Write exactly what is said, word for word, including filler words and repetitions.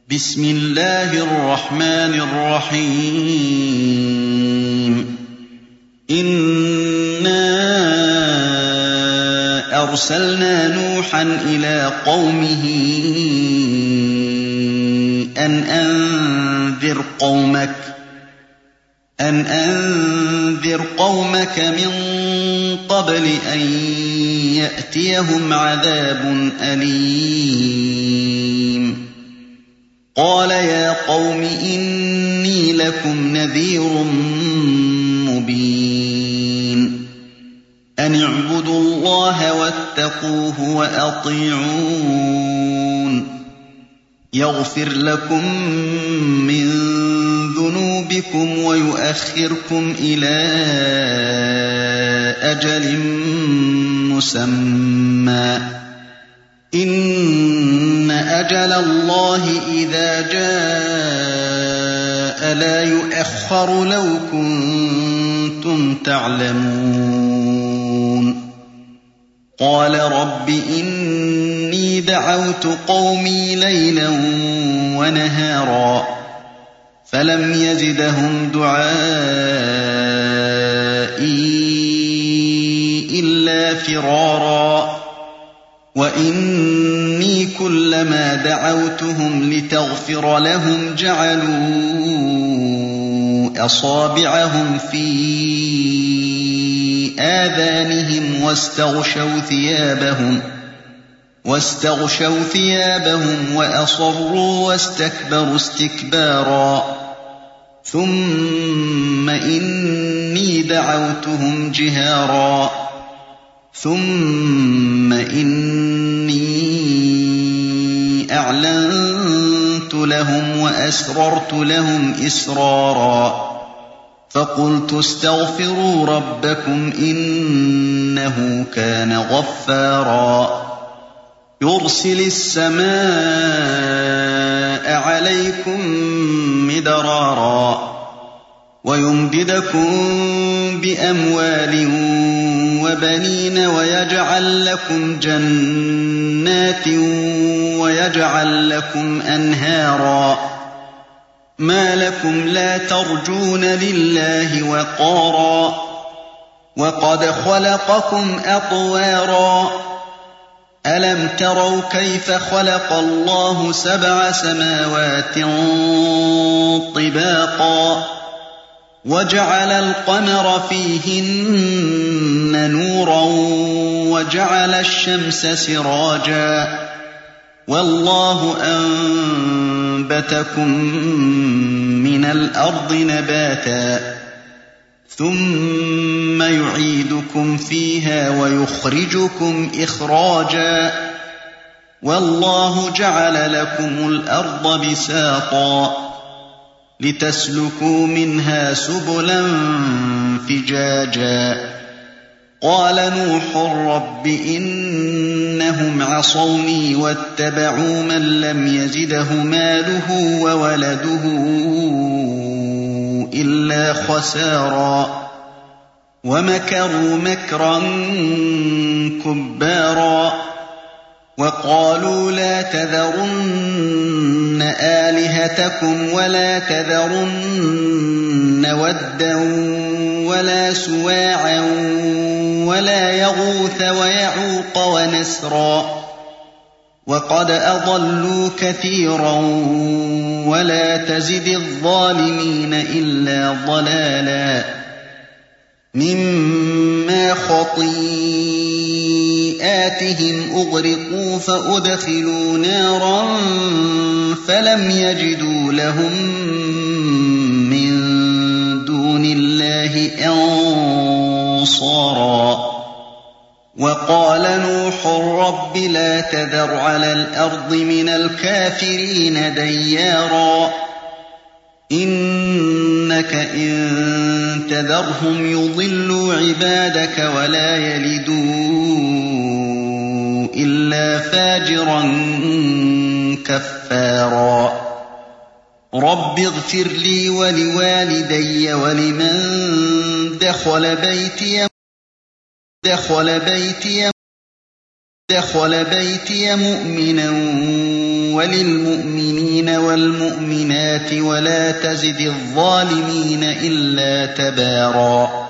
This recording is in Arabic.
بسم الله الرحمن الرحيم إنا أرسلنا نوحا إلى قومه أن أنذر قومك أن أنذر قومك من قبل أن يأتيهم عذاب أليم قال يا قوم إني لكم نذير مبين أن اعبدوا الله واتقوه وأطيعون يغفر لكم من ذنوبكم ويؤخركم إلى أجل مسمى إن أجل الله إذا جاء لا يؤخر لو كنتم تعلمون قال رب إني دعوت قومي ليلا ونهارا فلم يزدهم دعائي إلا فرارا وإني كلما دعوتهم لتغفر لهم جعلوا أصابعهم في آذانهم واستغشوا ثيابهم واستغشوا ثيابهم وأصروا واستكبروا استكبارا ثم إني دعوتهم جهارا ثم إني أعلنت لهم وأسررت لهم إسرارا فقلت استغفروا ربكم إنه كان غفارا يرسل السماء عليكم مدرارا ويمددكم بأموال وبنين ويجعل لكم جنات ويجعل لكم أنهارا ما لكم لا ترجون لله وقارا وقد خلقكم أطوارا ألم تروا كيف خلق الله سبع سماوات طباقا وجعل القمر فيهن نورا وجعل الشمس سراجا والله أنبتكم من الأرض نباتا ثم يعيدكم فيها ويخرجكم إخراجا والله جعل لكم الأرض بساطا لتسلكوا منها سبلا فجاجا قال نوح رب إنهم عصوني واتبعوا من لم يزده ماله وولده إلا خسارا ومكروا مكرا كبارا وقالوا لا تذرن آلهتكم ولا تذرن ودا ولا سواعا ولا يغوث ويعوق ونسرا وقد أضلوا كثيرا ولا تزد الظالمين إلا ضلالا مما خطيئاتهم أغرقوا فأدخلوا نارا فلم يجدوا لهم من دون الله أنصارا وقال نوح رب لا تذر على الأرض من الكافرين ديارا إنك إن تذرهم يضلوا عبادك ولا يلدوا إلا فاجرا كفارا رب اغفر لي ولوالدي ولمن دخل بيتي دخل بيتي دخل بيتي مؤمنا وَلِلْمُؤْمِنِينَ وَالْمُؤْمِنَاتِ وَلَا تَزِدِ الظَّالِمِينَ إِلَّا تَبَارًا